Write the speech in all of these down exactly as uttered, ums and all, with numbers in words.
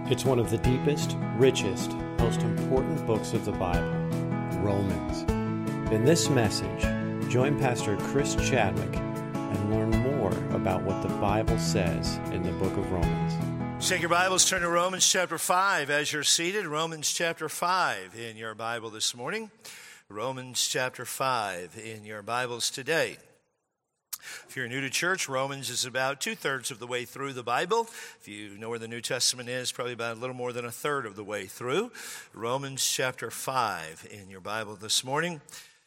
It's one of the deepest, richest, most important books of the Bible, Romans. In this message, join Pastor Chris Chadwick and learn more about what the Bible says in the book of Romans. Take your Bibles, turn to Romans chapter five as you're seated. Romans chapter five in your Bible this morning. Romans chapter five in your Bibles today. If you're new to church, Romans is about two-thirds of the way through the Bible. If you know where the New Testament is, probably about a little more than a third of the way through. Romans chapter five in your Bible this morning.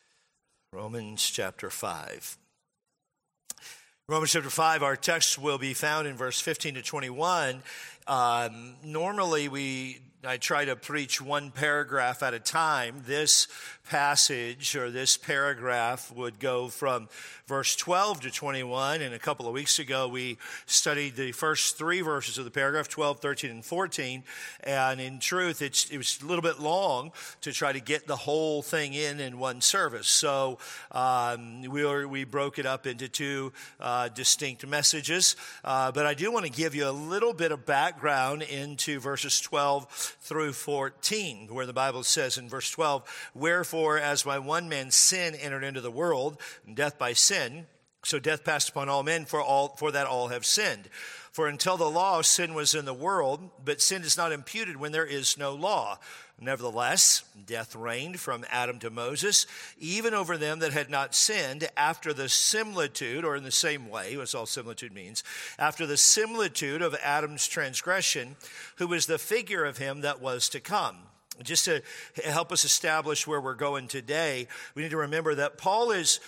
Romans chapter five. Romans chapter five, our text will be found in verse fifteen to twenty-one. Um, normally, we I try to preach one paragraph at a time. This passage or this paragraph would go from verse twelve to twenty-one. And a couple of weeks ago, we studied the first three verses of the paragraph, twelve, thirteen, and fourteen. And in truth, it's, it was a little bit long to try to get the whole thing in in one service. So um, we, were, we broke it up into two uh, distinct messages. Uh, but I do want to give you a little bit of background into verses twelve through fourteen, where the Bible says in verse twelve, "Wherefore, as by one man sin entered into the world, and death by sin, so death passed upon all men, for all for that all have sinned. For until the law, sin was in the world, but sin is not imputed when there is no law. Nevertheless, death reigned from Adam to Moses, even over them that had not sinned, after the similitude," or in the same way, that's all similitude means, "after the similitude of Adam's transgression, who was the figure of him that was to come." Just to help us establish where we're going today, we need to remember that Paul is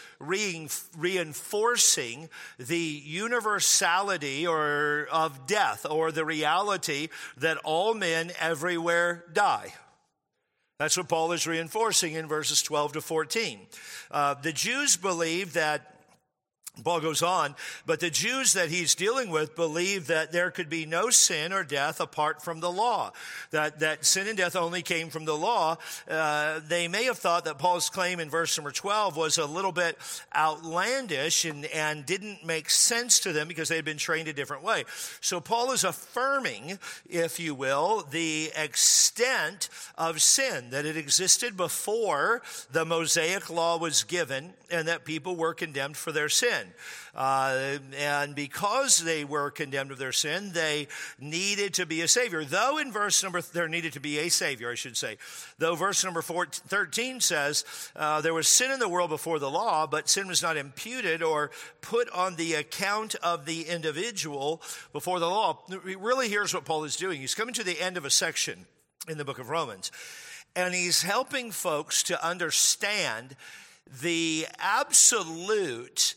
reinforcing the universality or of death, or the reality that all men everywhere die. That's what Paul is reinforcing in verses twelve to fourteen. Uh, the Jews believe that, Paul goes on, but the Jews that he's dealing with believe that there could be no sin or death apart from the law, that, that sin and death only came from the law. Uh, they may have thought that Paul's claim in verse number twelve was a little bit outlandish and, and didn't make sense to them because they had been trained a different way. So Paul is affirming, if you will, the extent of sin, that it existed before the Mosaic law was given and that people were condemned for their sin. Uh, and because they were condemned of their sin, they needed to be a Savior. Though in verse number, there needed to be a Savior, I should say. Though verse number fourteen, thirteen says, uh, there was sin in the world before the law, but sin was not imputed or put on the account of the individual before the law. Really, here's what Paul is doing. He's coming to the end of a section in the book of Romans, and he's helping folks to understand the absolute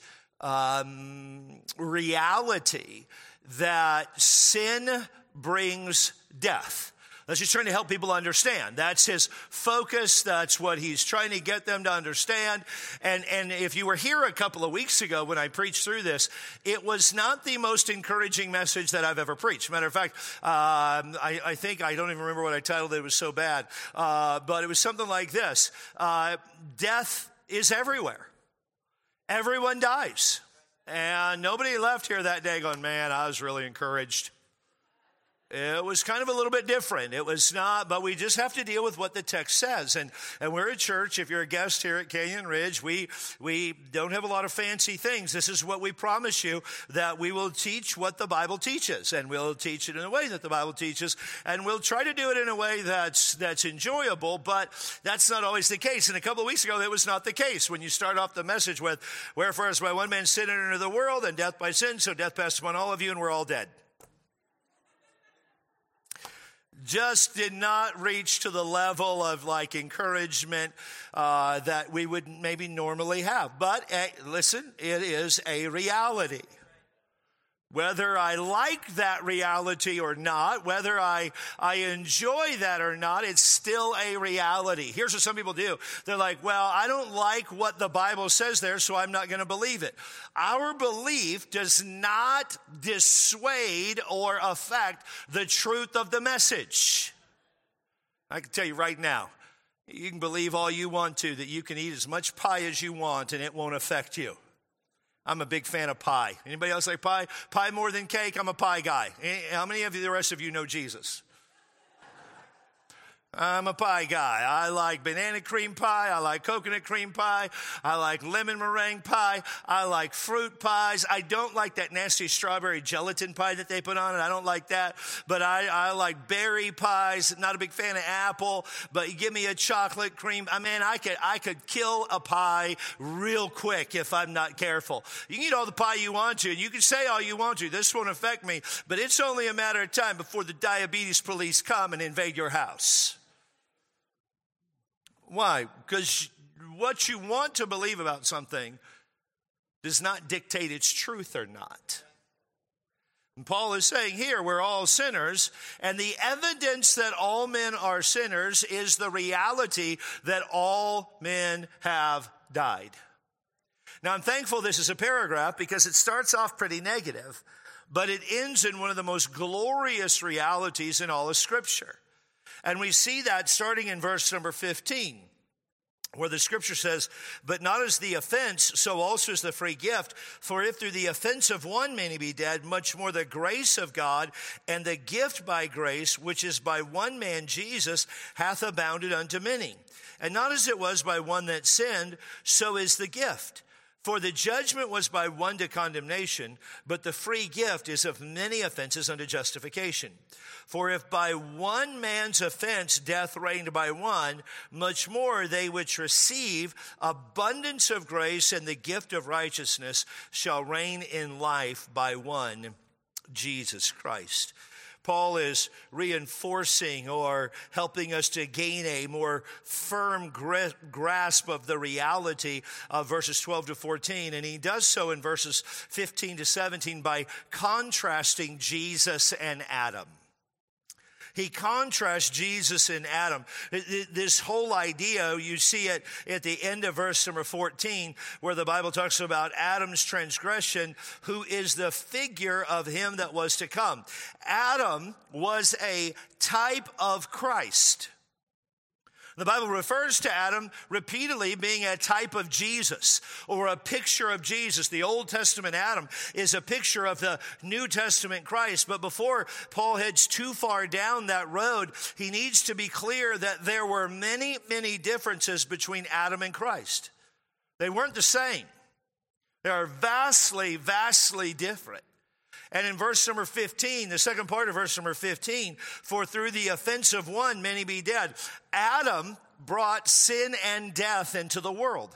Um, reality that sin brings death. That's just trying to help people understand. That's his focus. That's what he's trying to get them to understand. And, and if you were here a couple of weeks ago when I preached through this, it was not the most encouraging message that I've ever preached. Matter of fact, um, I, I think, I don't even remember what I titled it. It was so bad. Uh, but it was something like this. Uh, death is everywhere. Everyone dies. And nobody left here that day going, man, I was really encouraged. It was kind of a little bit different. It was not, but we just have to deal with what the text says. And and we're a church. If you're a guest here at Canyon Ridge, we we don't have a lot of fancy things. This is what we promise you, that we will teach what the Bible teaches, and we'll teach it in a way that the Bible teaches, and we'll try to do it in a way that's that's enjoyable, but that's not always the case. And a couple of weeks ago, that was not the case. When you start off the message with, "Wherefore as by one man sin entered into the world, and death by sin, so death passed upon all of you, and we're all dead." Just did not reach to the level of like encouragement uh, that we would maybe normally have. But uh, listen, it is a reality. Whether I like that reality or not, whether I, I enjoy that or not, it's still a reality. Here's what some people do. They're like, well, I don't like what the Bible says there, so I'm not going to believe it. Our belief does not dissuade or affect the truth of the message. I can tell you right now, you can believe all you want to, that you can eat as much pie as you want and it won't affect you. I'm a big fan of pie. Anybody else like pie? Pie more than cake? I'm a pie guy. How many of you, the rest of you, know Jesus? I'm a pie guy. I like banana cream pie. I like coconut cream pie. I like lemon meringue pie. I like fruit pies. I don't like that nasty strawberry gelatin pie that they put on it. I don't like that. But I, I like berry pies. Not a big fan of apple. But you give me a chocolate cream. I mean, I could, I could kill a pie real quick if I'm not careful. You can eat all the pie you want to. And you can say all you want to. This won't affect me. But it's only a matter of time before the diabetes police come and invade your house. Why? Because what you want to believe about something does not dictate its truth or not. And Paul is saying here, we're all sinners, and the evidence that all men are sinners is the reality that all men have died. Now, I'm thankful this is a paragraph because it starts off pretty negative, but it ends in one of the most glorious realities in all of Scripture. And we see that starting in verse number fifteen, where the Scripture says, but not as the offense, so also is the free gift. For if through the offense of one many be dead, much more the grace of God and the gift by grace, which is by one man Jesus, hath abounded unto many. And not as it was by one that sinned, so is the gift. For the judgment was by one to condemnation, but the free gift is of many offenses unto justification. For if by one man's offense death reigned by one, much more they which receive abundance of grace and the gift of righteousness shall reign in life by one, Jesus Christ. Paul is reinforcing or helping us to gain a more firm grasp of the reality of verses twelve to fourteen. And he does so in verses fifteen to seventeen by contrasting Jesus and Adam. He contrasts Jesus and Adam. This whole idea, you see it at the end of verse number fourteen, where the Bible talks about Adam's transgression, who is the figure of him that was to come. Adam was a type of Christ. The Bible refers to Adam repeatedly being a type of Jesus or a picture of Jesus. The Old Testament Adam is a picture of the New Testament Christ. But before Paul heads too far down that road, he needs to be clear that there were many, many differences between Adam and Christ. They weren't the same. They are vastly, vastly different. And in verse number fifteen, the second part of verse number fifteen, for through the offense of one, many be dead. Adam brought sin and death into the world.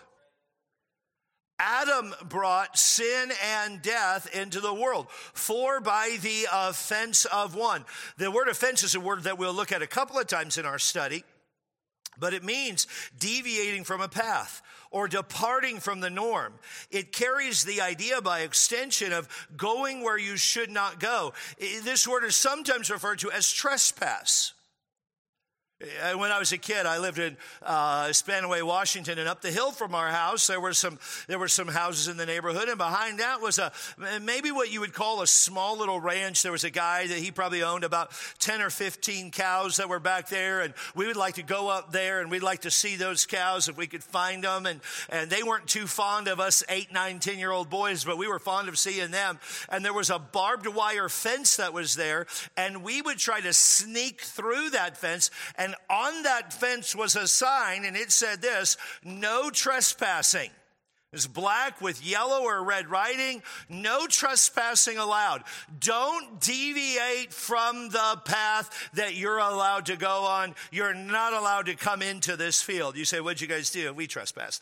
Adam brought sin and death into the world. For by the offense of one. The word offense is a word that we'll look at a couple of times in our study, but it means deviating from a path or departing from the norm. It carries the idea by extension of going where you should not go. This word is sometimes referred to as trespass. When I was a kid, I lived in uh, Spanaway, Washington, and up the hill from our house, there were some there were some houses in the neighborhood, and behind that was a maybe what you would call a small little ranch. There was a guy that he probably owned about ten or fifteen cows that were back there, and we would like to go up there, and we'd like to see those cows if we could find them, and, and they weren't too fond of us eight, nine, ten-year-old boys, but we were fond of seeing them, and there was a barbed wire fence that was there, and we would try to sneak through that fence, and And on that fence was a sign, and it said this, no trespassing. It's black with yellow or red writing, no trespassing allowed. Don't deviate from the path that you're allowed to go on. You're not allowed to come into this field. You say, what'd you guys do? We trespassed.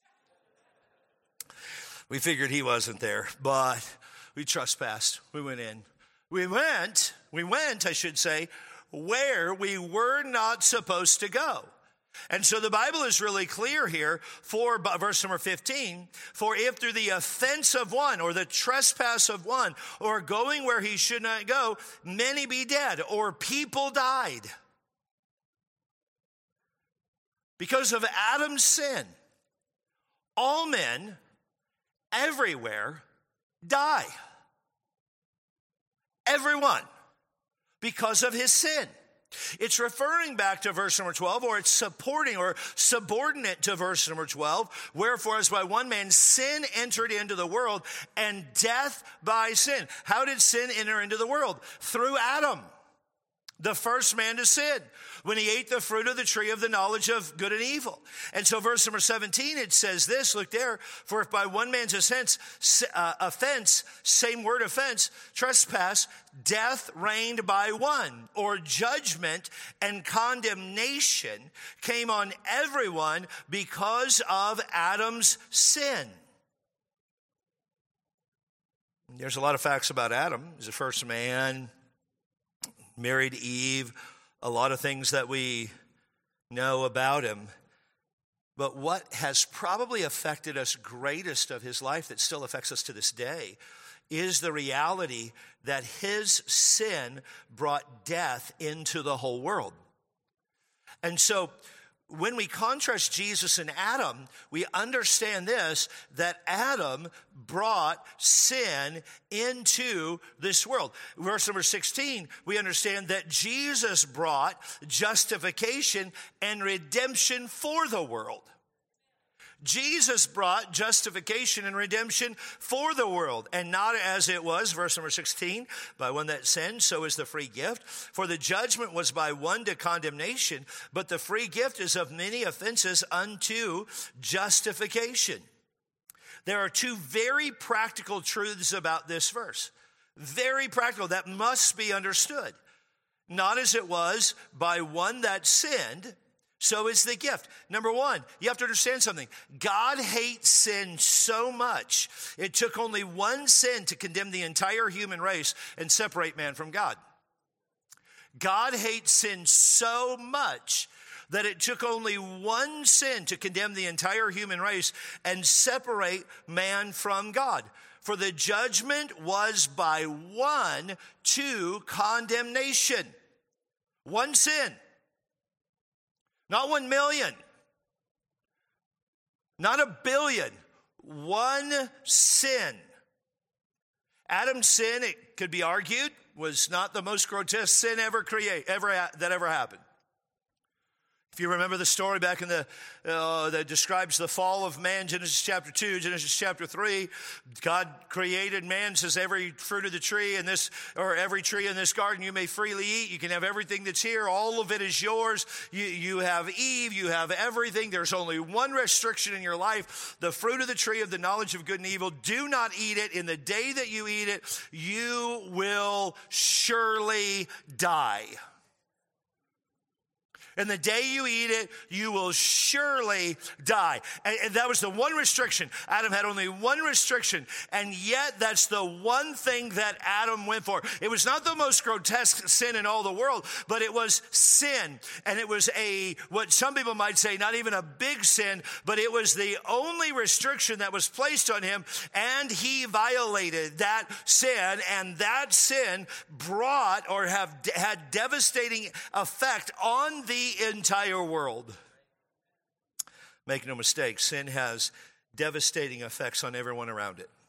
We figured he wasn't there, but we trespassed. We went in. We went, we went, I should say, where we were not supposed to go. And so the Bible is really clear here for verse number fifteen, for if through the offense of one or the trespass of one or going where he should not go, many be dead or people died. Because of Adam's sin, all men everywhere die. Everyone. Because of his sin. It's referring back to verse number twelve, or it's supporting or subordinate to verse number twelve. Wherefore, as by one man sin entered into the world, and death by sin. How did sin enter into the world? Through Adam. The first man to sin, when he ate the fruit of the tree of the knowledge of good and evil. And so verse number seventeen, it says this, look there, for if by one man's offense, uh, offense, same word offense, trespass, death reigned by one, or judgment and condemnation came on everyone because of Adam's sin. There's a lot of facts about Adam. He's the first man, married Eve, a lot of things that we know about him. But what has probably affected us greatest of his life, that still affects us to this day, is the reality that his sin brought death into the whole world. And so when we contrast Jesus and Adam, we understand this, that Adam brought sin into this world. Verse number sixteen, we understand that Jesus brought justification and redemption for the world. Jesus brought justification and redemption for the world, and not as it was, verse number sixteen, by one that sinned, so is the free gift. For the judgment was by one to condemnation, but the free gift is of many offenses unto justification. There are two very practical truths about this verse. Very practical, that must be understood. Not as it was by one that sinned, so is the gift. Number one, you have to understand something. God hates sin so much, it took only one sin to condemn the entire human race and separate man from God. God hates sin so much that it took only one sin to condemn the entire human race and separate man from God. For the judgment was by one to condemnation. One sin. Not one million, not a billion, one sin. Adam's sin, it could be argued, was not the most grotesque sin ever create, ever that ever happened. If you remember the story back in the, uh, that describes the fall of man, Genesis chapter two, Genesis chapter three, God created man, says every fruit of the tree in this, or every tree in this garden you may freely eat. You can have everything that's here. All of it is yours. You, you have Eve. You have everything. There's only one restriction in your life, the fruit of the tree of the knowledge of good and evil. Do not eat it. In the day that you eat it, you will surely die. And the day you eat it, you will surely die. And, and that was the one restriction. Adam had only one restriction. And yet that's the one thing that Adam went for. It was not the most grotesque sin in all the world, but it was sin. And it was a, what some people might say, not even a big sin, but it was the only restriction that was placed on him. And he violated that sin. And that sin brought or have had devastating effect on the entire world. Make no mistake, sin has devastating effects on everyone around it.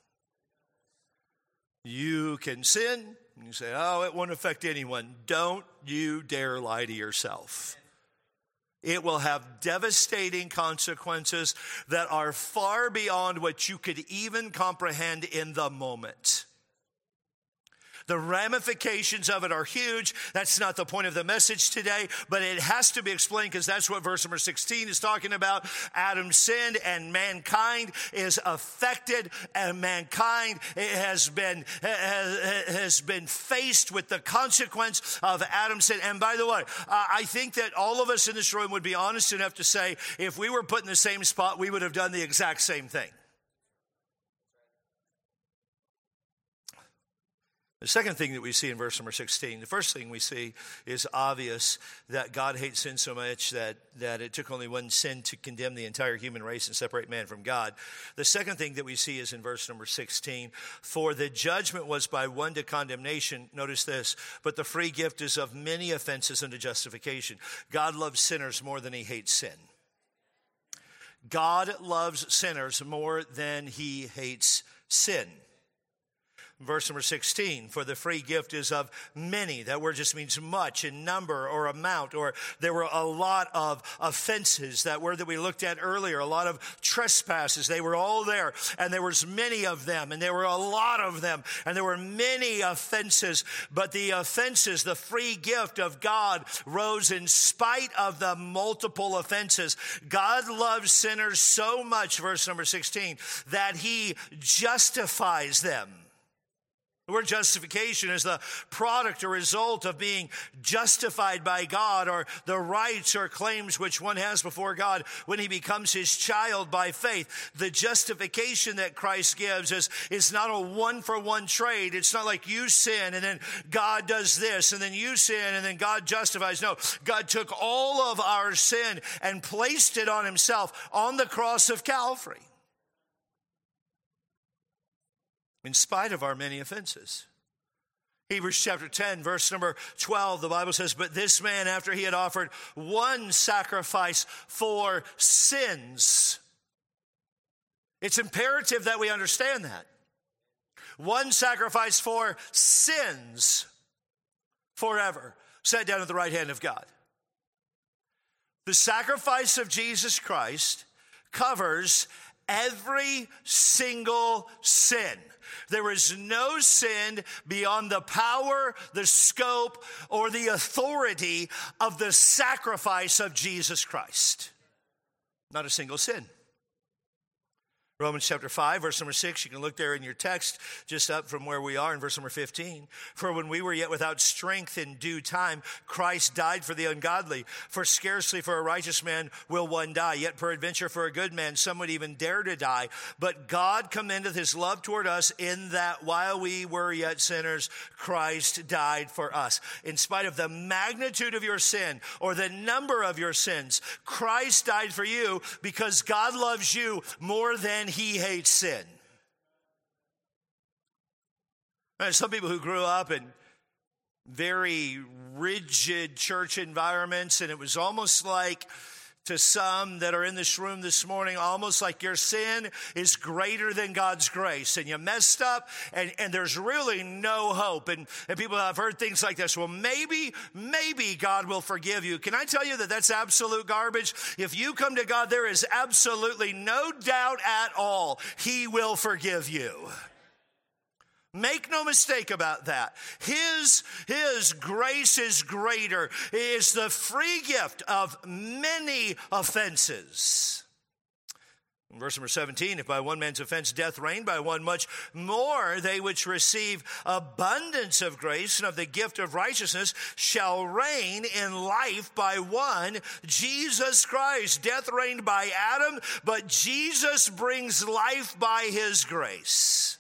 You can sin, and you say, oh, it won't affect anyone. Don't you dare lie to yourself. It will have devastating consequences that are far beyond what you could even comprehend in the moment. The ramifications of it are huge. That's not the point of the message today, but it has to be explained because that's what verse number sixteen is talking about. Adam sinned and mankind is affected, and mankind has been, has been faced with the consequence of Adam's sin. And by the way, I think that all of us in this room would be honest enough to say if we were put in the same spot, we would have done the exact same thing. The second thing that we see in verse number sixteen, the first thing we see is obvious that God hates sin so much that, that it took only one sin to condemn the entire human race and separate man from God. The second thing that we see is in verse number sixteen, for the judgment was by one to condemnation, notice this, but the free gift is of many offenses unto justification. God loves sinners more than he hates sin. God loves sinners more than he hates sin. Verse number sixteen, for the free gift is of many. That word just means much in number or amount, or there were a lot of offenses. That word that we looked at earlier, a lot of trespasses. They were all there, and there was many of them, and there were a lot of them, and there were many offenses. But the offenses, the free gift of God rose in spite of the multiple offenses. God loves sinners so much, verse number sixteen, that he justifies them. The word justification is the product or result of being justified by God, or the rights or claims which one has before God when he becomes his child by faith. The justification that Christ gives is, is not a one-for-one trade. It's not like you sin and then God does this, and then you sin and then God justifies. No, God took all of our sin and placed it on himself on the cross of Calvary, in spite of our many offenses. Hebrews chapter ten, verse number twelve, the Bible says, but this man, after he had offered one sacrifice for sins. It's imperative that we understand that. One sacrifice for sins forever, sat down at the right hand of God. The sacrifice of Jesus Christ covers every single sin. There is no sin beyond the power, the scope, or the authority of the sacrifice of Jesus Christ. Not a single sin. Romans chapter five, verse number six, you can look there in your text, just up from where we are in verse number fifteen. For when we were yet without strength, in due time, Christ died for the ungodly. For scarcely for a righteous man will one die, yet peradventure for a good man some would even dare to die. But God commendeth his love toward us, in that while we were yet sinners, Christ died for us. In spite of the magnitude of your sin or the number of your sins, Christ died for you because God loves you more than he hates sin. There's some people who grew up in very rigid church environments, and it was almost like, to some that are in this room this morning, almost like your sin is greater than God's grace, and you messed up, and, and there's really no hope. And, and people have heard things like this. Well, maybe, maybe God will forgive you. Can I tell you that that's absolute garbage? If you come to God, there is absolutely no doubt at all he will forgive you. Make no mistake about that. His, his grace is greater. It is the free gift of many offenses. In verse number seventeen, if by one man's offense death reigned, by one much more they which receive abundance of grace and of the gift of righteousness shall reign in life by one, Jesus Christ. Death reigned by Adam, but Jesus brings life by his grace.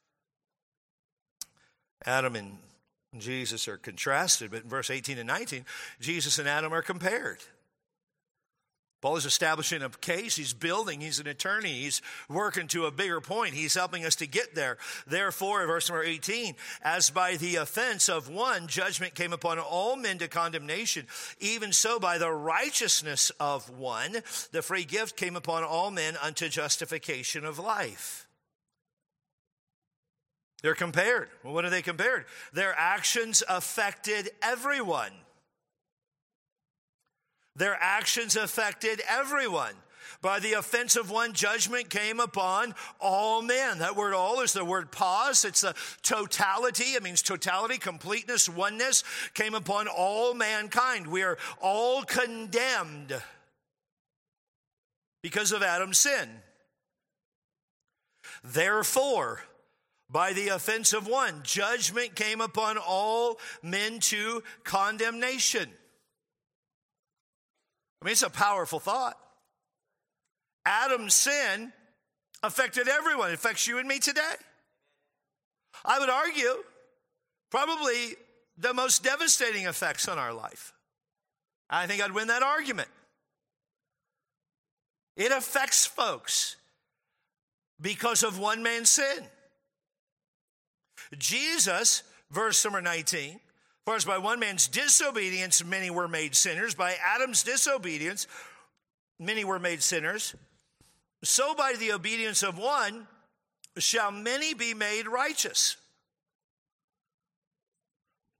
Adam and Jesus are contrasted, but in verse eighteen and nineteen, Jesus and Adam are compared. Paul is establishing a case. He's building. He's an attorney. He's working to a bigger point. He's helping us to get there. Therefore, verse number eighteen, as by the offense of one, judgment came upon all men to condemnation, even so by the righteousness of one, the free gift came upon all men unto justification of life. They're compared. Well, what are they compared? Their actions affected everyone. Their actions affected everyone. By the offense of one, judgment came upon all men. That word all is the word pos. It's the totality. It means totality, completeness, oneness. Came upon all mankind. We are all condemned because of Adam's sin. Therefore, by the offense of one, judgment came upon all men to condemnation. I mean, it's a powerful thought. Adam's sin affected everyone. It affects you and me today. I would argue probably the most devastating effects on our life. I think I'd win that argument. It affects folks because of one man's sin. Jesus, verse number nineteen, for as by one man's disobedience many were made sinners, by Adam's disobedience many were made sinners, so by the obedience of one shall many be made righteous.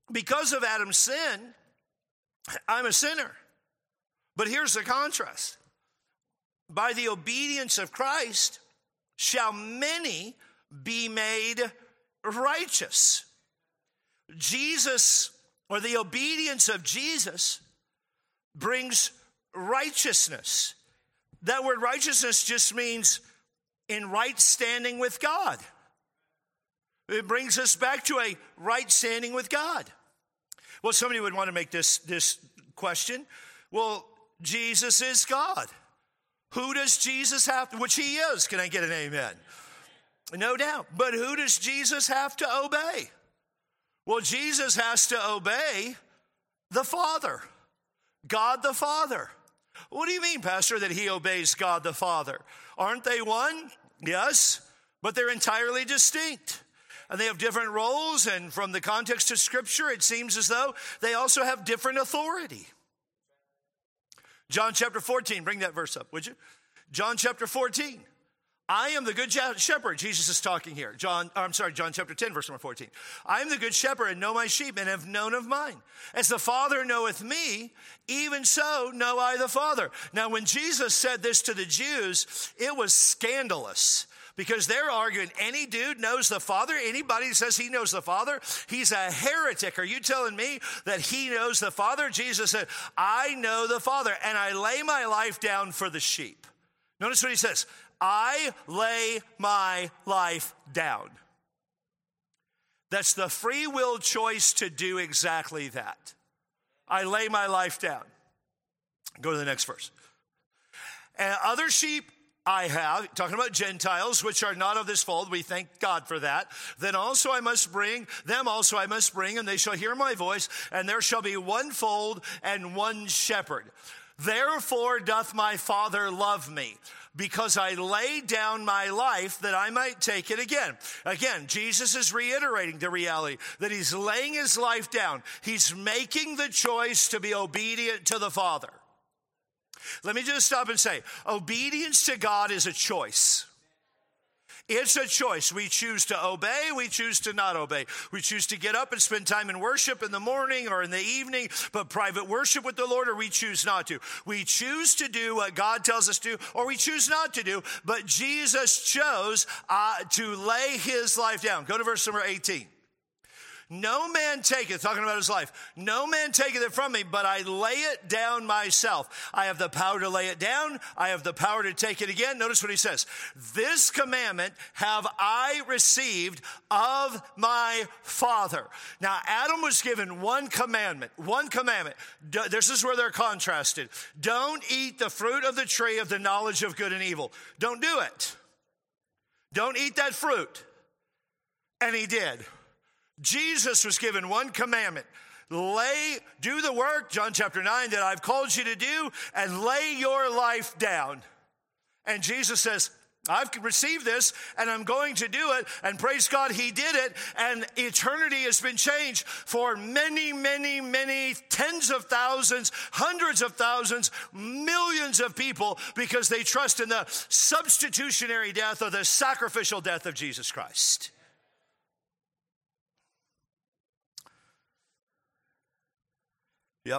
because of Adam's sin, I'm a sinner. But here's the contrast. By the obedience of Christ shall many be made righteous. Jesus, or the obedience of Jesus, brings righteousness. That word righteousness just means in right standing with God. It brings us back to a right standing with God. Well, somebody would want to make this, this question. Well, Jesus is God. Who does Jesus have to, which he is, can I get an amen? No doubt. But who does Jesus have to obey? Well, Jesus has to obey the Father, God the Father. What do you mean, Pastor, that he obeys God the Father? Aren't they one? Yes, but they're entirely distinct. And they have different roles, and from the context of Scripture, it seems as though they also have different authority. John chapter fourteen, bring that verse up, would you? John chapter fourteen. I am the good shepherd. Jesus is talking here. John, I'm sorry, John chapter ten, verse number fourteen. I am the good shepherd and know my sheep and have known of mine. As the Father knoweth me, even so know I the Father. Now, when Jesus said this to the Jews, it was scandalous. Because they're arguing, any dude knows the Father? Anybody who says he knows the Father, he's a heretic. Are you telling me that he knows the Father? Jesus said, I know the Father, and I lay my life down for the sheep. Notice what he says. I lay my life down. That's the free will choice to do exactly that. I lay my life down. Go to the next verse. And other sheep I have, talking about Gentiles, which are not of this fold, we thank God for that. Then also I must bring, them also I must bring, and they shall hear my voice, and there shall be one fold and one shepherd. Therefore doth my Father love me, because I lay down my life that I might take it again. Again, Jesus is reiterating the reality that he's laying his life down. He's making the choice to be obedient to the Father. Let me just stop and say, obedience to God is a choice. It's a choice. We choose to obey. We choose to not obey. We choose to get up and spend time in worship in the morning or in the evening, but private worship with the Lord, or we choose not to. We choose to do what God tells us to, or we choose not to do, but Jesus chose uh, to lay his life down. Go to verse number eighteen. No man taketh, talking about his life, no man taketh it from me, but I lay it down myself. I have the power to lay it down. I have the power to take it again. Notice what he says. This commandment have I received of my Father. Now, Adam was given one commandment, one commandment. This is where they're contrasted. Don't eat the fruit of the tree of the knowledge of good and evil. Don't do it. Don't eat that fruit. And he did. Jesus was given one commandment. Lay, do the work, John chapter nine, that I've called you to do, and lay your life down. And Jesus says, I've received this, and I'm going to do it, and praise God, he did it, and eternity has been changed for many, many, many tens of thousands, hundreds of thousands, millions of people, because they trust in the substitutionary death or the sacrificial death of Jesus Christ. Yep.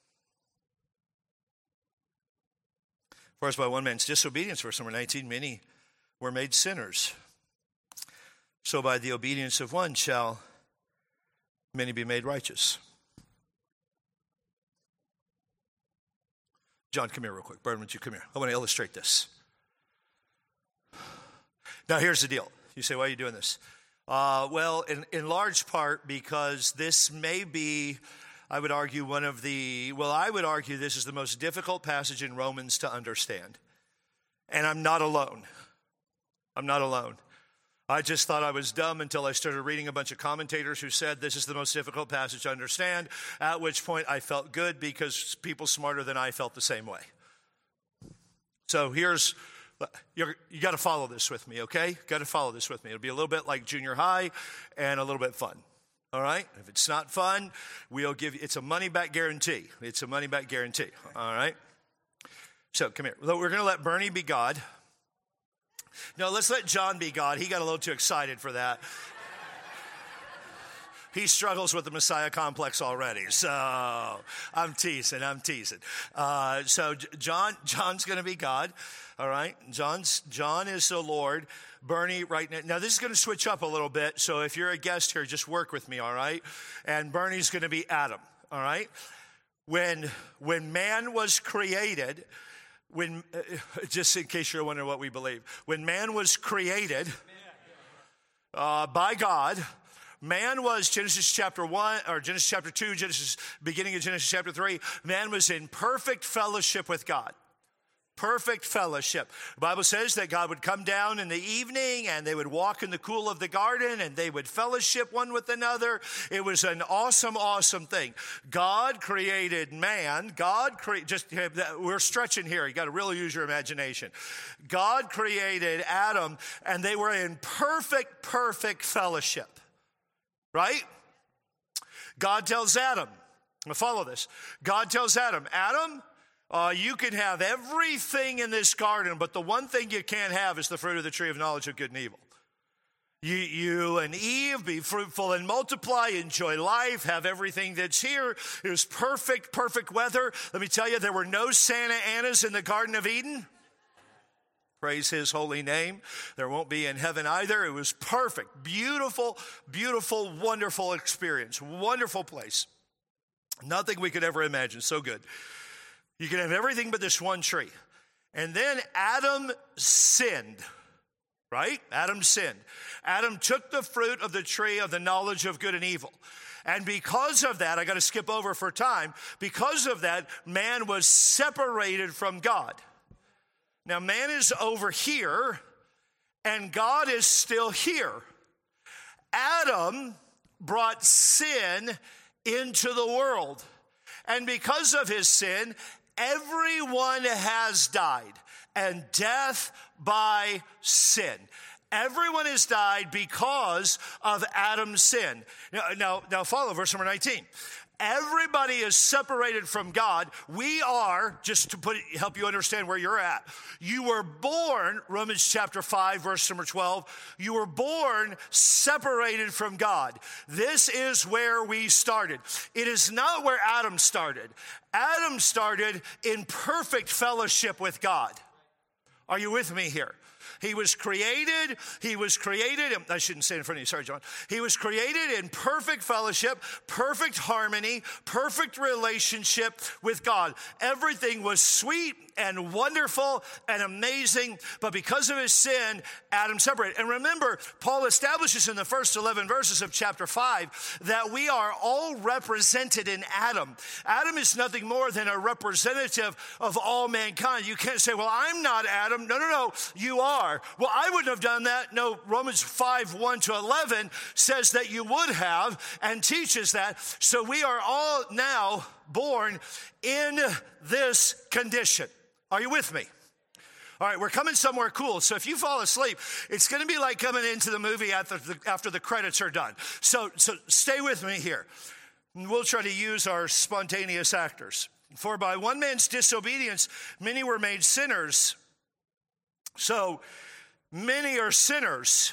For as by one man's disobedience, verse number nineteen, many were made sinners. So by the obedience of one shall many be made righteous. John, come here real quick. Burn, would you come here? I want to illustrate this. Now, here's the deal. You say, why are you doing this? Uh, well, in, in large part because this may be, I would argue, one of the, well, I would argue this is the most difficult passage in Romans to understand. And I'm not alone. I'm not alone. I just thought I was dumb until I started reading a bunch of commentators who said this is the most difficult passage to understand, at which point I felt good because people smarter than I felt the same way. So here's, you're, you got to follow this with me, okay? Got to follow this with me. It'll be a little bit like junior high and a little bit fun. All right? If it's not fun, we'll give you, it's a money-back guarantee. It's a money-back guarantee. All right? So, come here. We're going to let Bernie be God. No, let's let John be God. He got a little too excited for that. He struggles with the Messiah complex already. So I'm teasing, I'm teasing. Uh, so John, John's going to be God. All right. John's, John is the Lord. Bernie, right now. Now, this is going to switch up a little bit. So if you're a guest here, just work with me. All right. And Bernie's going to be Adam. All right. When, when man was created, when, uh, just in case you're wondering what we believe, when man was created uh, by God, man was, Genesis chapter one, or Genesis chapter two, Genesis, beginning of Genesis chapter three, man was in perfect fellowship with God. Perfect fellowship. The Bible says that God would come down in the evening and they would walk in the cool of the garden and they would fellowship one with another. It was an awesome, awesome thing. God created man. God created, just, we're stretching here. You got to really use your imagination. God created Adam and they were in perfect, perfect fellowship. Right? God tells Adam, I'm going to follow this. God tells Adam, Adam, Uh, you can have everything in this garden, but the one thing you can't have is the fruit of the tree of knowledge of good and evil. You, you and Eve, be fruitful and multiply, enjoy life, have everything that's here. It was perfect, perfect weather. Let me tell you, there were no Santa Anas in the Garden of Eden. Praise his holy name. There won't be in heaven either. It was perfect, beautiful, beautiful, wonderful experience, wonderful place. Nothing we could ever imagine. So good. You can have everything but this one tree. And then Adam sinned, right? Adam sinned. Adam took the fruit of the tree of the knowledge of good and evil. And because of that, I got to skip over for time. Because of that, man was separated from God. Now, man is over here, and God is still here. Adam brought sin into the world. And because of his sin, everyone has died, and death by sin. Everyone has died because of Adam's sin. Now, now, now follow verse number nineteen. Everybody is separated from God. We are, just to put it, help you understand where you're at. You were born, Romans chapter five, verse number twelve. You were born separated from God. This is where we started. It is not where Adam started. Adam started in perfect fellowship with God. Are you with me here? He was created, he was created, I shouldn't say it in front of you, sorry, John. He was created in perfect fellowship, perfect harmony, perfect relationship with God. Everything was sweet and wonderful and amazing, but because of his sin, Adam separated. And remember, Paul establishes in the first eleven verses of chapter five that we are all represented in Adam. Adam is nothing more than a representative of all mankind. You can't say, well, I'm not Adam. No, no, no, you are. Well, I wouldn't have done that. No, Romans five, one to eleven says that you would have and teaches that. So we are all now born in this condition. Are you with me? All right, we're coming somewhere cool. So if you fall asleep, it's going to be like coming into the movie after the, after the credits are done. So, so stay with me here. We'll try to use our spontaneous actors. For by one man's disobedience, many were made sinners. So many are sinners.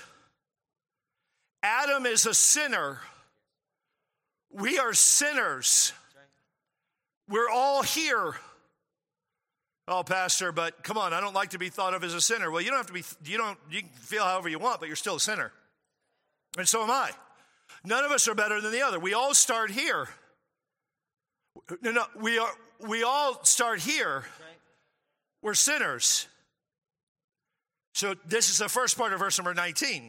Adam is a sinner. We are sinners. We're all here. Oh, Pastor, but come on, I don't like to be thought of as a sinner. Well, you don't have to be, you don't, you can feel however you want, but you're still a sinner. And so am I. None of us are better than the other. We all start here. No, no, we are, we all start here. We're sinners. So this is the first part of verse number nineteen.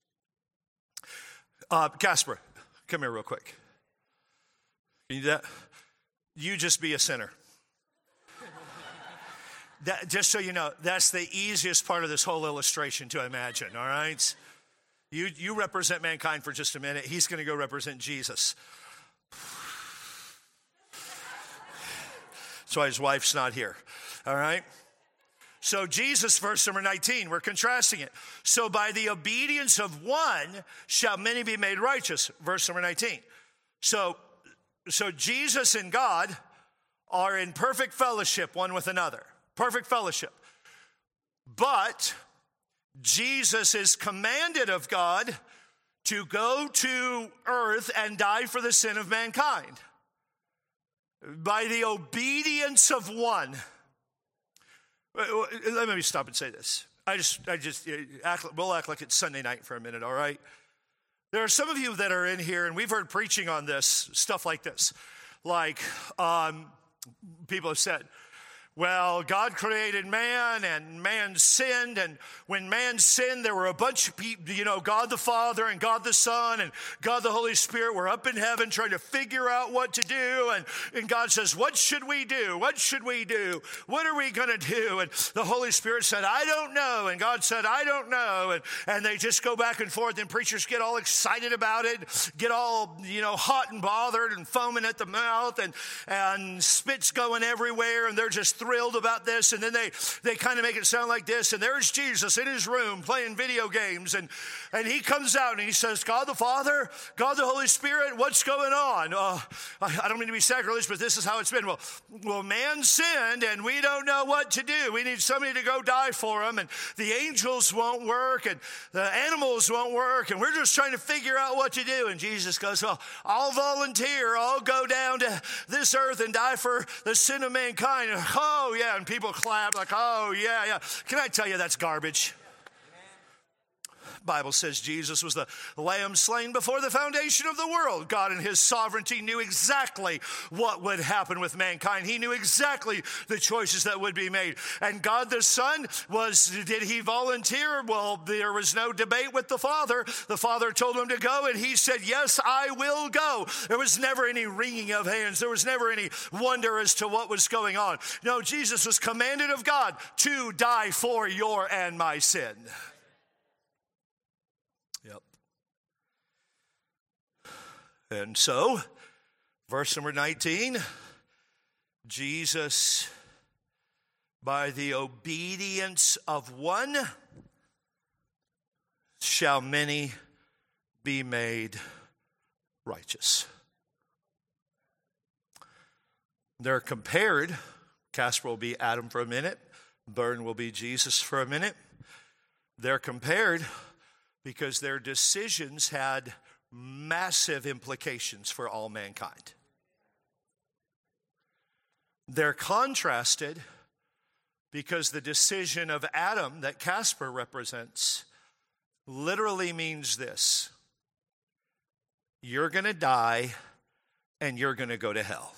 Uh, Casper, come here real quick. Can you do that? You just be a sinner. That, just so you know, that's the easiest part of this whole illustration to imagine, all right? You, you represent mankind for just a minute. He's going to go represent Jesus. That's why his wife's not here, all right? So Jesus, verse number nineteen, we're contrasting it. So by the obedience of one shall many be made righteous, verse number nineteen. So, so Jesus and God are in perfect fellowship one with another. Perfect fellowship. But Jesus is commanded of God to go to earth and die for the sin of mankind by the obedience of one. Let me stop and say this. I just, I just, act, we'll act like it's Sunday night for a minute, all right? There are some of you that are in here, and we've heard preaching on this, stuff like this. Like, um, people have said, well, God created man, and man sinned, and when man sinned, there were a bunch of people, you know, God the Father, and God the Son, and God the Holy Spirit were up in heaven trying to figure out what to do, and, and God says, what should we do? What should we do? What are we going to do? And the Holy Spirit said, I don't know, and God said, I don't know, and, and they just go back and forth, and preachers get all excited about it, get all, you know, hot and bothered, and foaming at the mouth, and, and spit's going everywhere, and they're just thrilled about this, and then they they kind of make it sound like this, and there's Jesus in his room playing video games, and and he comes out and he says, God the Father, God the Holy Spirit, what's going on? Uh, I, I don't mean to be sacrilegious, but this is how it's been. Well, well, man sinned, and we don't know what to do. We need somebody to go die for him, and the angels won't work, and the animals won't work, and we're just trying to figure out what to do. And Jesus goes, well, I'll volunteer. I'll go down to this earth and die for the sin of mankind. Oh, yeah, and people clap like, oh, yeah, yeah. Can I tell you that's garbage? Bible says Jesus was the lamb slain before the foundation of the world. God in his sovereignty knew exactly what would happen with mankind. He knew exactly the choices that would be made. And God the Son was, did he volunteer? Well, there was no debate with the Father. The Father told him to go, and he said, yes, I will go. There was never any wringing of hands. There was never any wonder as to what was going on. No, Jesus was commanded of God to die for your and my sin. Yep. And so, verse number nineteen, Jesus, by the obedience of one, shall many be made righteous. They're compared. Casper will be Adam for a minute. Byrne will be Jesus for a minute. They're compared because their decisions had massive implications for all mankind. They're contrasted because the decision of Adam that Casper represents literally means this: you're going to die and you're going to go to hell.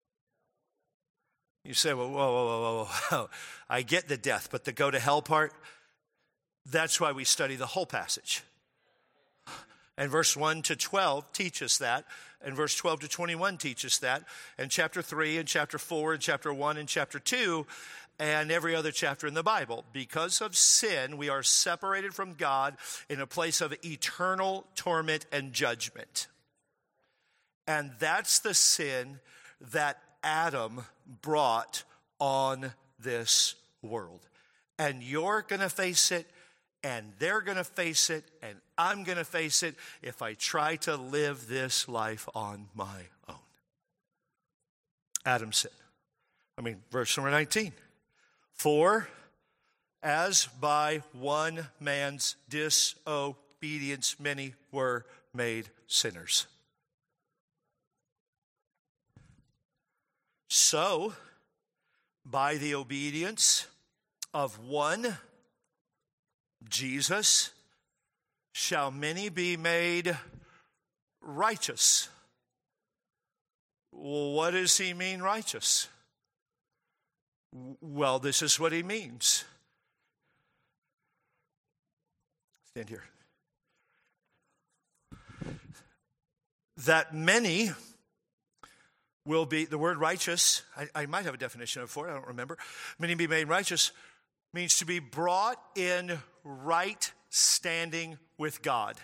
You say, well, whoa, whoa, whoa, whoa, whoa. I get the death, but the go to hell part, that's why we study the whole passage. And verse one to twelve teach us that. And verse twelve to twenty-one teach us that. And chapter three and chapter four and chapter one and chapter two and every other chapter in the Bible. Because of sin, we are separated from God in a place of eternal torment and judgment. And that's the sin that Adam brought on this world. And you're going to face it, and they're going to face it, and I'm going to face it if I try to live this life on my own. Adam said, I mean, verse number nineteen. For as by one man's disobedience many were made sinners, so by the obedience of one, Jesus, shall many be made righteous. Well, what does he mean, righteous? Well, this is what he means. Stand here. That many will be, the word righteous, I, I might have a definition of it for it, I don't remember. Many be made righteous means to be brought in right standing with God.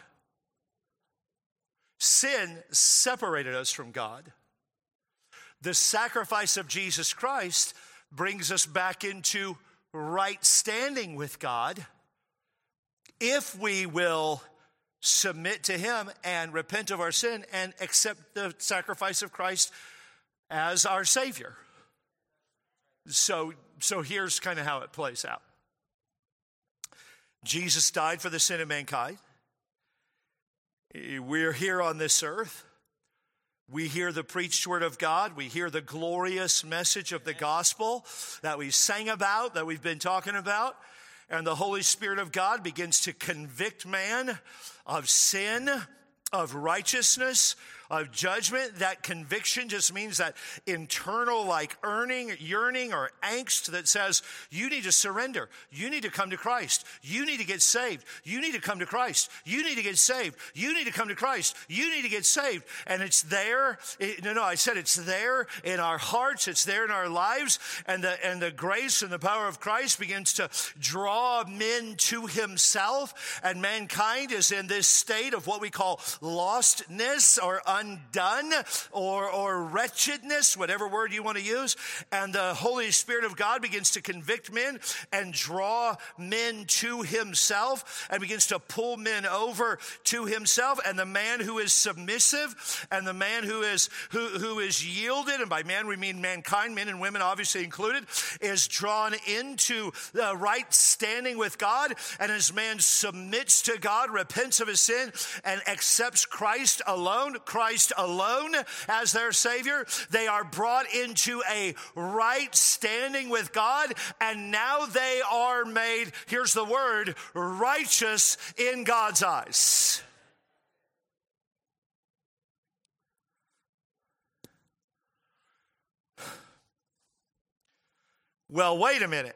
Sin separated us from God. The sacrifice of Jesus Christ brings us back into right standing with God if we will submit to him and repent of our sin and accept the sacrifice of Christ as our Savior. So, so here's kind of how it plays out. Jesus died for the sin of mankind. We're here on this earth. We hear the preached word of God. We hear the glorious message of the gospel that we sang about, that we've been talking about. And the Holy Spirit of God begins to convict man of sin, of righteousness, of judgment. That conviction just means that internal like earning, yearning or angst that says you need to surrender. You need to come to Christ. You need to get saved. You need to come to Christ. You need to get saved. You need to come to Christ. You need to get saved. And it's there. It, no, no, I said it's there in our hearts. It's there in our lives. And the, and the grace and the power of Christ begins to draw men to himself. And mankind is in this state of what we call lostness or undone or, or wretchedness, whatever word you want to use. And the Holy Spirit of God begins to convict men and draw men to himself and begins to pull men over to himself. And the man who is submissive and the man who is who, who is yielded, and by man we mean mankind, men and women obviously included, is drawn into the right standing with God. And as man submits to God, repents of his sin, and accepts Christ alone, Christ alone as their Savior, they are brought into a right standing with God, and now they are made, here's the word, righteous in God's eyes. Well, wait a minute.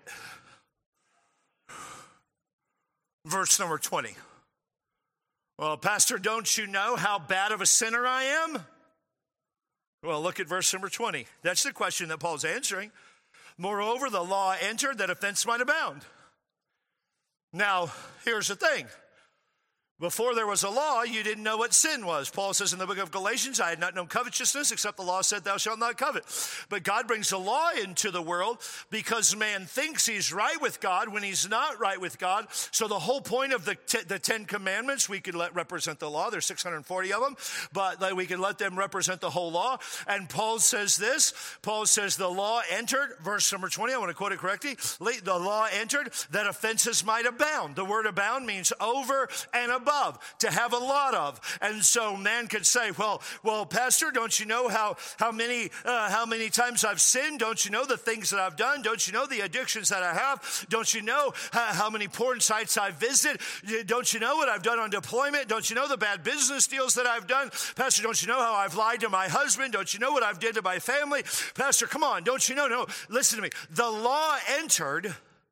Verse number twenty. Well, Pastor, don't you know how bad of a sinner I am? Well, look at verse number twenty. That's the question that Paul's answering. Moreover, the law entered that offense might abound. Now, here's the thing. Before there was a law, you didn't know what sin was. Paul says in the book of Galatians, I had not known covetousness, except the law said, thou shalt not covet. But God brings the law into the world because man thinks he's right with God when he's not right with God. So the whole point of the, t- the Ten Commandments, we could let represent the law. There's six hundred forty of them, but we could let them represent the whole law. And Paul says this. Paul says the law entered, verse number twenty, I want to quote it correctly. The law entered that offenses might abound. The word abound means over and above. Above, to have a lot of. And so man could say, well, well, Pastor, don't you know how, how many, uh, how many times I've sinned? Don't you know the things that I've done? Don't you know the addictions that I have? Don't you know how, how many porn sites I've visited? Don't you know what I've done on deployment? Don't you know the bad business deals that I've done? Pastor, don't you know how I've lied to my husband? Don't you know what I've did to my family? Pastor, come on. Don't you know? No, listen to me. The law entered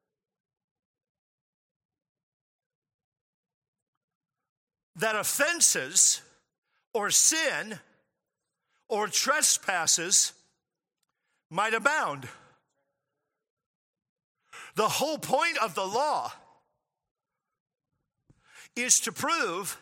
that offenses or sin or trespasses might abound. The whole point of the law is to prove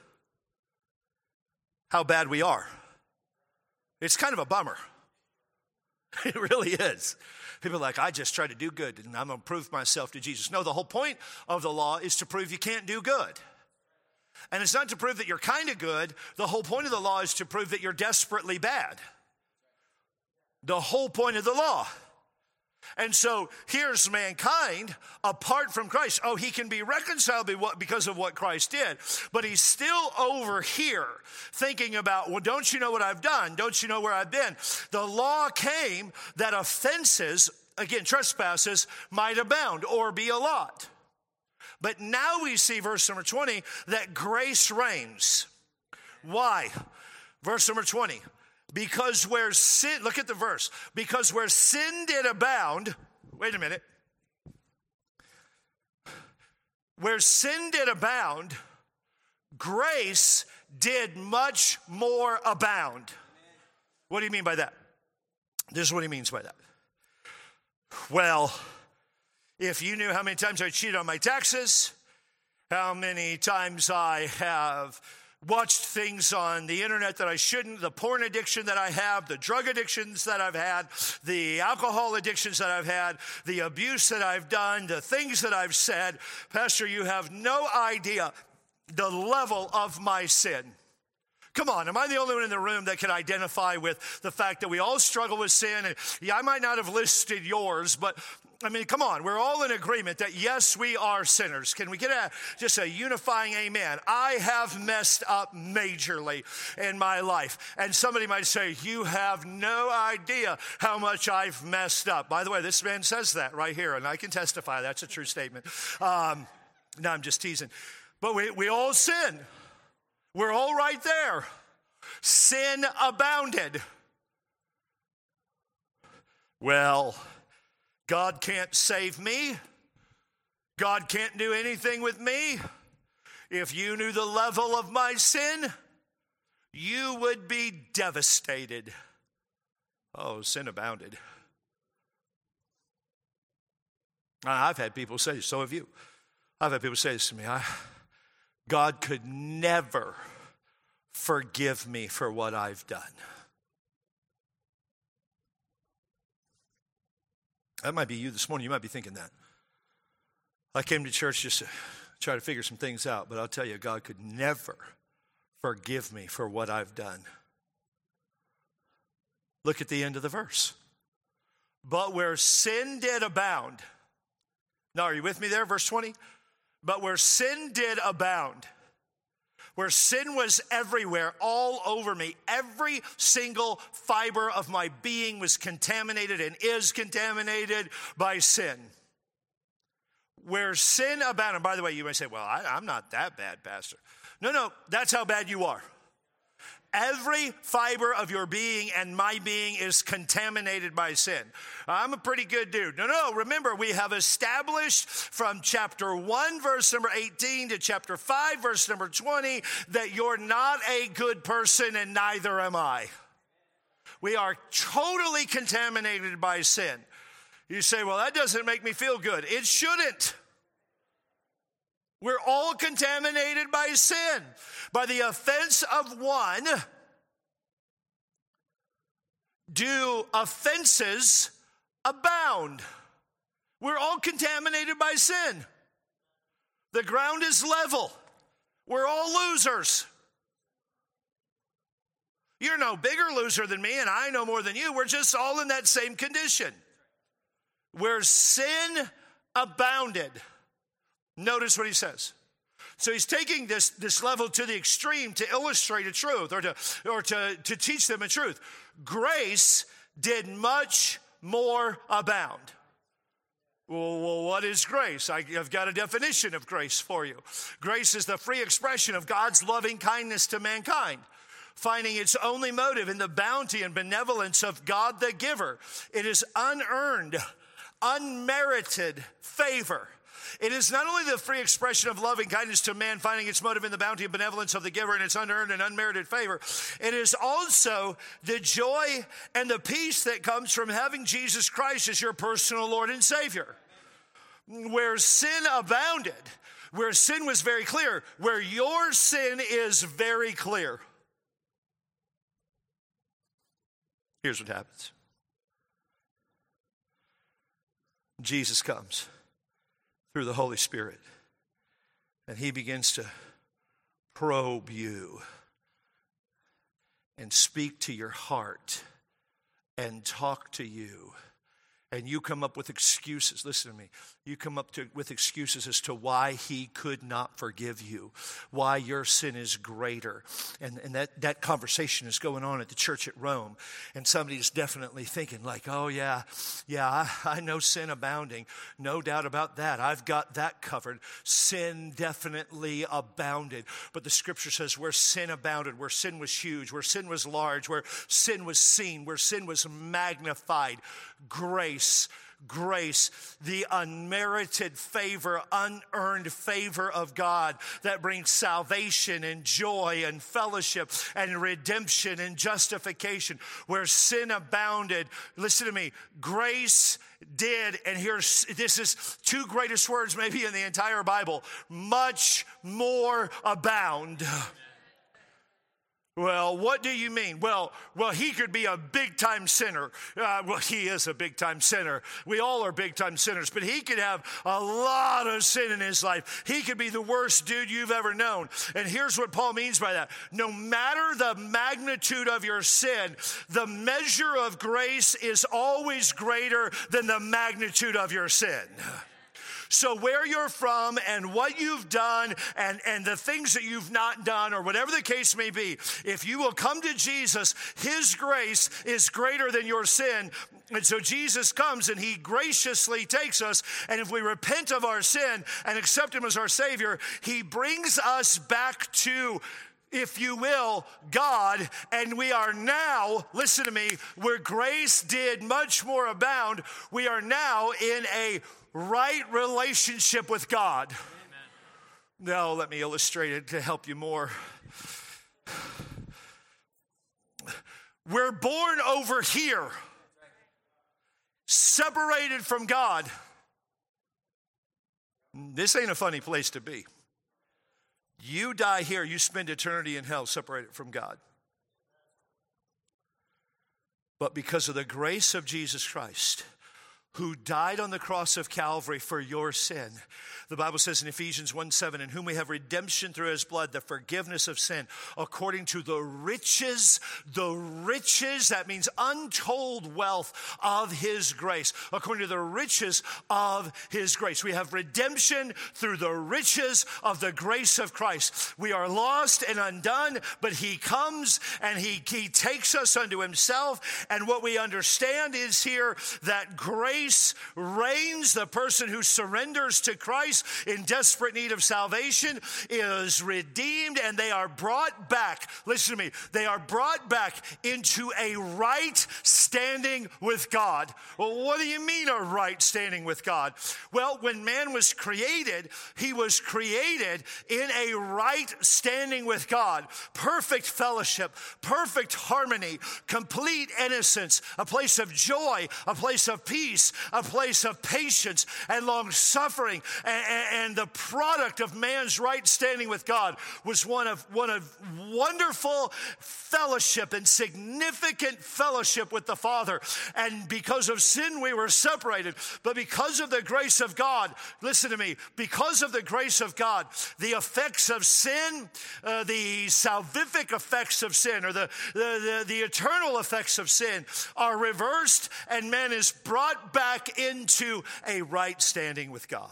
how bad we are. It's kind of a bummer. It really is. People are like, I just try to do good and I'm going to prove myself to Jesus. No, the whole point of the law is to prove you can't do good. And it's not to prove that you're kind of good. The whole point of the law is to prove that you're desperately bad. The whole point of the law. And so here's mankind apart from Christ. Oh, he can be reconciled because of what Christ did. But he's still over here thinking about, well, don't you know what I've done? Don't you know where I've been? The law came that offenses, again, trespasses, might abound or be a lot. But now we see, verse number twenty, that grace reigns. Why? Verse number twenty. Because where sin, look at the verse. Because where sin did abound, wait a minute. Where sin did abound, grace did much more abound. What do you mean by that? This is what he means by that. Well, if you knew how many times I cheated on my taxes, how many times I have watched things on the internet that I shouldn't, the porn addiction that I have, the drug addictions that I've had, the alcohol addictions that I've had, the abuse that I've done, the things that I've said, Pastor, you have no idea the level of my sin. Come on, am I the only one in the room that can identify with the fact that we all struggle with sin? And yeah, I might not have listed yours, but I mean, come on, we're all in agreement that yes, we are sinners. Can we get a, just a unifying amen? I have messed up majorly in my life. And somebody might say, you have no idea how much I've messed up. By the way, this man says that right here, and I can testify that's a true statement. Um, no, I'm just teasing. But we, we all sin. We're all right there. Sin abounded. Well, God can't save me. God can't do anything with me. If you knew the level of my sin, you would be devastated. Oh, sin abounded. I've had people say, so have you. I've had people say this to me. I, God could never forgive me for what I've done. That might be you this morning. You might be thinking that. I came to church just to try to figure some things out, but I'll tell you, God could never forgive me for what I've done. Look at the end of the verse. But where sin did abound. Now, are you with me there? Verse twenty. But where sin did abound, where sin was everywhere, all over me, every single fiber of my being was contaminated and is contaminated by sin. Where sin abounded, by the way, you may say, well, I, I'm not that bad, Pastor. No, no, that's how bad you are. Every fiber of your being and my being is contaminated by sin. I'm a pretty good dude. No, no, remember, we have established from chapter one, verse number eighteen to chapter five, verse number twenty, that you're not a good person and neither am I. We are totally contaminated by sin. You say, well, that doesn't make me feel good. It shouldn't. We're all contaminated by sin. By the offense of one, do offenses abound. We're all contaminated by sin. The ground is level. We're all losers. You're no bigger loser than me, and I no more than you. We're just all in that same condition. Where sin abounded. Notice what he says. So he's taking this, this level to the extreme to illustrate a truth or to, or to, to teach them a truth. Grace did much more abound. Well, well, what is grace? I, I've got a definition of grace for you. Grace is the free expression of God's loving kindness to mankind, finding its only motive in the bounty and benevolence of God the giver. It is unearned, unmerited favor. It is not only the free expression of loving kindness to man, finding its motive in the bounty and benevolence of the giver and its unearned and unmerited favor. It is also the joy and the peace that comes from having Jesus Christ as your personal Lord and Savior. Where sin abounded, where sin was very clear, where your sin is very clear. Here's what happens. Jesus comes through the Holy Spirit, and he begins to probe you and speak to your heart and talk to you. And you come up with excuses. Listen to me. You come up to, with excuses as to why he could not forgive you, why your sin is greater. And, and that, that conversation is going on at the church at Rome. And somebody's definitely thinking like, oh yeah, yeah, I, I know sin abounding. No doubt about that. I've got that covered. Sin definitely abounded. But the scripture says where sin abounded, where sin was huge, where sin was large, where sin was seen, where sin was magnified, grace, grace, the unmerited favor, unearned favor of God that brings salvation and joy and fellowship and redemption and justification. Where sin abounded, listen to me, grace did, and here's, this is two greatest words maybe in the entire Bible, much more abound. Well, what do you mean? Well, well, he could be a big-time sinner. Uh, well, he is a big-time sinner. We all are big-time sinners, but he could have a lot of sin in his life. He could be the worst dude you've ever known. And here's what Paul means by that. No matter the magnitude of your sin, the measure of grace is always greater than the magnitude of your sin. So where you're from and what you've done and, and the things that you've not done or whatever the case may be, if you will come to Jesus, his grace is greater than your sin. And so Jesus comes and he graciously takes us. And if we repent of our sin and accept him as our Savior, he brings us back to, if you will, God, and we are now, listen to me, where grace did much more abound, we are now in a right relationship with God. Amen. Now, let me illustrate it to help you more. We're born over here, separated from God. This ain't a funny place to be. You die here, you spend eternity in hell separated from God. But because of the grace of Jesus Christ, who died on the cross of Calvary for your sin. The Bible says in Ephesians one seven, in whom we have redemption through his blood, the forgiveness of sin, according to the riches, the riches, that means untold wealth of his grace, according to the riches of his grace. We have redemption through the riches of the grace of Christ. We are lost and undone, but he comes and he, he takes us unto himself. And what we understand is here that grace reigns. The person who surrenders to Christ in desperate need of salvation is redeemed, and they are brought back. Listen to me. They are brought back into a right standing with God. Well, what do you mean a right standing with God? Well, when man was created, he was created in a right standing with God. Perfect fellowship, perfect harmony, complete innocence, a place of joy, a place of peace, a place of patience and long suffering. And, and the product of man's right standing with God was one of, one of wonderful fellowship and significant fellowship with the Father. And because of sin, we were separated. But because of the grace of God, listen to me, because of the grace of God, the effects of sin, uh, the salvific effects of sin, or the, the, the, the eternal effects of sin are reversed, and man is brought back into a right standing with God.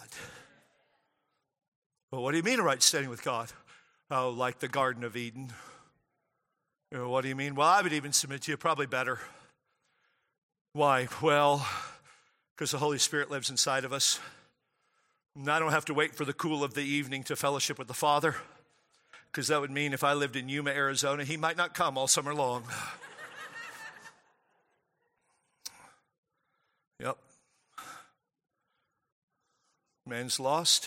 Well, what do you mean a right standing with God? Oh, like the Garden of Eden. You know, what do you mean? Well, I would even submit to you, probably better. Why? Well, because the Holy Spirit lives inside of us. And I don't have to wait for the cool of the evening to fellowship with the Father, because that would mean if I lived in Yuma, Arizona, he might not come all summer long. Yep. Man's lost.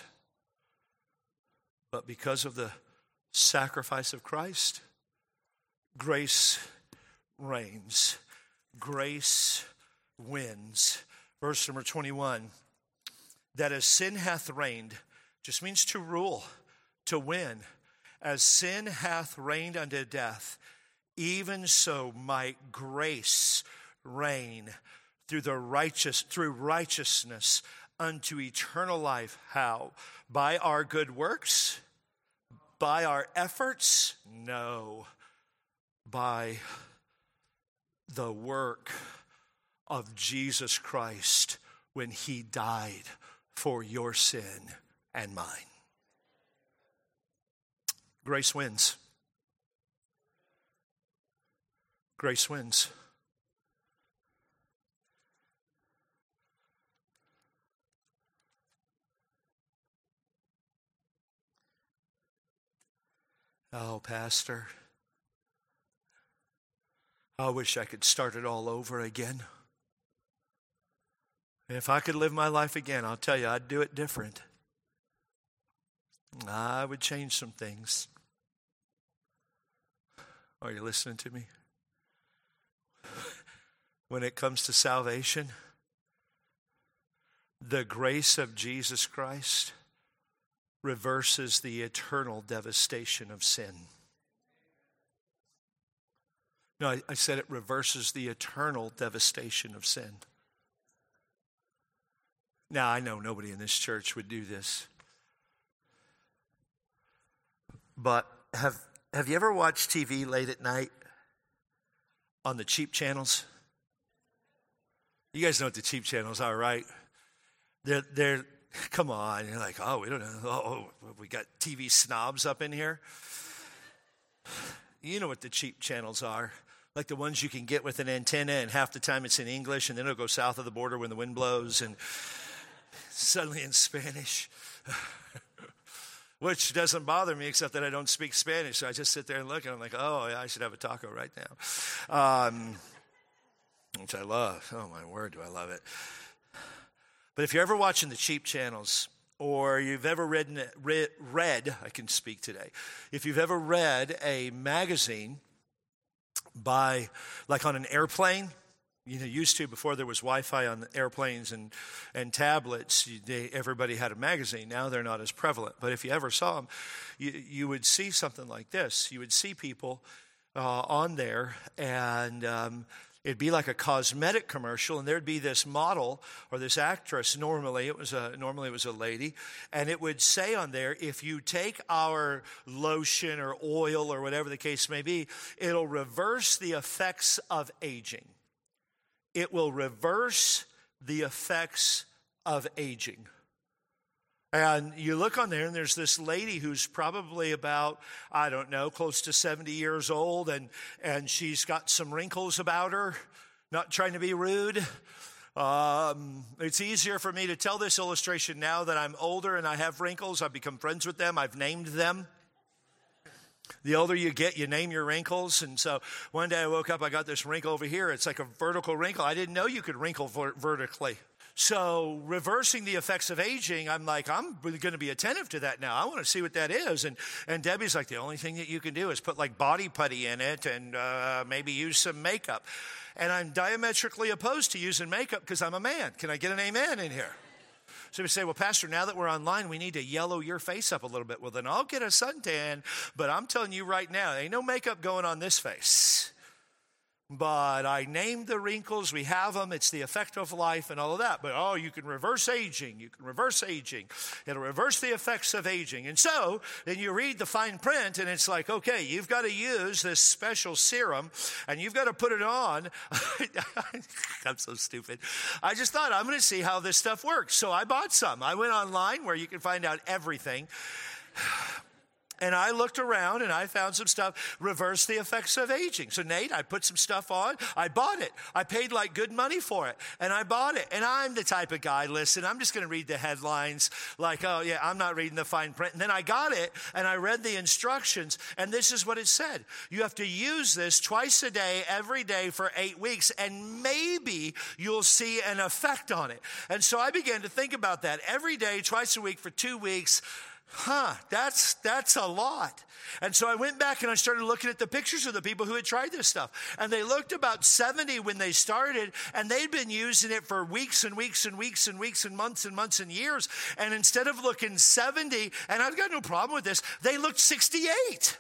But because of the sacrifice of Christ, grace reigns. Grace wins. Verse number twenty-one. That as sin hath reigned, just means to rule, to win. As sin hath reigned unto death, even so might grace reign through the righteous, through righteousness unto eternal life. How? By our good works? By our efforts? No. By the work of Jesus Christ when he died for your sin and mine. Grace wins. Grace wins. Oh, Pastor, I wish I could start it all over again. If I could live my life again, I'll tell you, I'd do it different. I would change some things. Are you listening to me? When it comes to salvation, the grace of Jesus Christ reverses the eternal devastation of sin. No, I, I said it reverses the eternal devastation of sin. Now, I know nobody in this church would do this. But have have you ever watched T V late at night on the cheap channels? You guys know what the cheap channels are, right? They're, they're come on. You're like, oh, we don't know. Oh, we got T V snobs up in here. You know what the cheap channels are. Like the ones you can get with an antenna, and half the time it's in English, and then it'll go south of the border when the wind blows, and suddenly in Spanish. Which doesn't bother me, except that I don't speak Spanish. So I just sit there and look, and I'm like, oh, yeah, I should have a taco right now. Um, which I love. Oh, my word, do I love it. But if you're ever watching the cheap channels, or you've ever read, read, read, I can speak today, if you've ever read a magazine by, like on an airplane, you know, used to, before there was Wi-Fi on airplanes and, and tablets, you, they, everybody had a magazine. Now they're not as prevalent. But if you ever saw them, you, you would see something like this. You would see people uh, on there, and um, it'd be like a cosmetic commercial, and there'd be this model or this actress. Normally, it was a normally it was a lady, and it would say on there, if you take our lotion or oil or whatever the case may be, it'll reverse the effects of aging. It will reverse the effects of aging. And you look on there, and there's this lady who's probably about, I don't know, close to seventy years old, and, and she's got some wrinkles about her. Not trying to be rude. Um, it's easier for me to tell this illustration now that I'm older and I have wrinkles. I've become friends with them. I've named them. The older you get, you name your wrinkles. And so one day I woke up, I got this wrinkle over here. It's like a vertical wrinkle. I didn't know you could wrinkle vertically. So reversing the effects of aging, I'm like, I'm really going to be attentive to that now. I want to see what that is. And and Debbie's like, the only thing that you can do is put like body putty in it and uh, maybe use some makeup. And I'm diametrically opposed to using makeup because I'm a man. Can I get an amen in here? So we say, well, Pastor, now that we're online, we need to yellow your face up a little bit. Well, then I'll get a suntan. But I'm telling you right now, there ain't no makeup going on this face. But I named the wrinkles. We have them. It's the effect of life and all of that. But, oh, you can reverse aging. You can reverse aging. It'll reverse the effects of aging. And so then you read the fine print, and it's like, okay, you've got to use this special serum, and you've got to put it on. I'm so stupid. I just thought, I'm going to see how this stuff works. So I bought some. I went online where you can find out everything. And I looked around and I found some stuff, reverse the effects of aging. So Nate, I put some stuff on. I bought it. I paid like good money for it. And I bought it. And I'm the type of guy, listen, I'm just going to read the headlines like, oh yeah, I'm not reading the fine print. And then I got it and I read the instructions. And this is what it said. You have to use this twice a day, every day for eight weeks. And maybe you'll see an effect on it. And so I began to think about that every day, twice a week for two weeks. Huh, that's that's a lot. And so I went back and I started looking at the pictures of the people who had tried this stuff. And they looked about seventy when they started, and they'd been using it for weeks and weeks and weeks and weeks and months and months and years. And instead of looking seventy, and I've got no problem with this, they looked sixty-eight.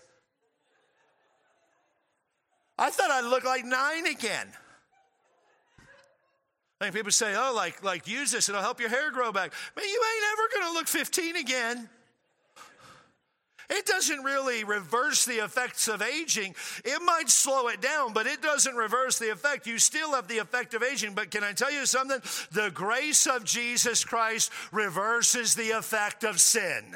I thought I'd look like nine again. I think people say, oh, like, like use this, it'll help your hair grow back. Man, you ain't ever going to look fifteen again. It doesn't really reverse the effects of aging. It might slow it down, but it doesn't reverse the effect. You still have the effect of aging. But can I tell you something? The grace of Jesus Christ reverses the effect of sin.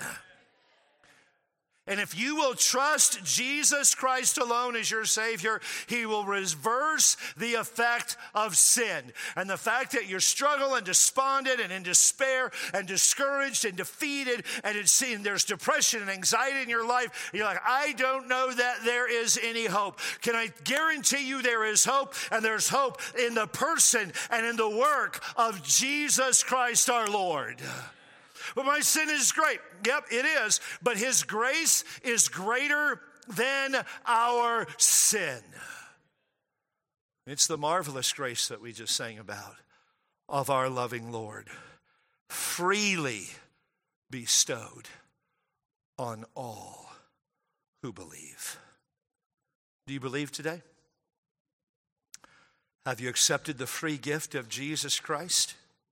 And if you will trust Jesus Christ alone as your Savior, He will reverse the effect of sin. And the fact that you're struggling, despondent, and in despair, and discouraged, and defeated, and it's seen there's depression and anxiety in your life, you're like, I don't know that there is any hope. Can I guarantee you there is hope? And there's hope in the person and in the work of Jesus Christ our Lord. But my sin is great. Yep, it is. But His grace is greater than our sin. It's the marvelous grace that we just sang about of our loving Lord, freely bestowed on all who believe. Do you believe today? Have you accepted the free gift of Jesus Christ?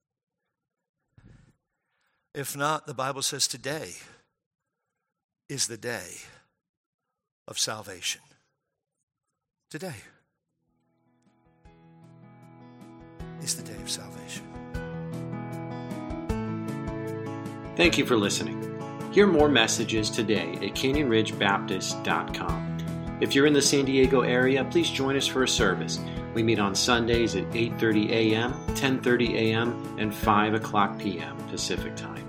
If not, the Bible says today is the day of salvation. Today is the day of salvation. Thank you for listening. Hear more messages today at canyon ridge baptist dot com. If you're in the San Diego area, please join us for a service. We meet on Sundays at eight thirty a.m., ten thirty a.m., and five o'clock p.m. Pacific Time.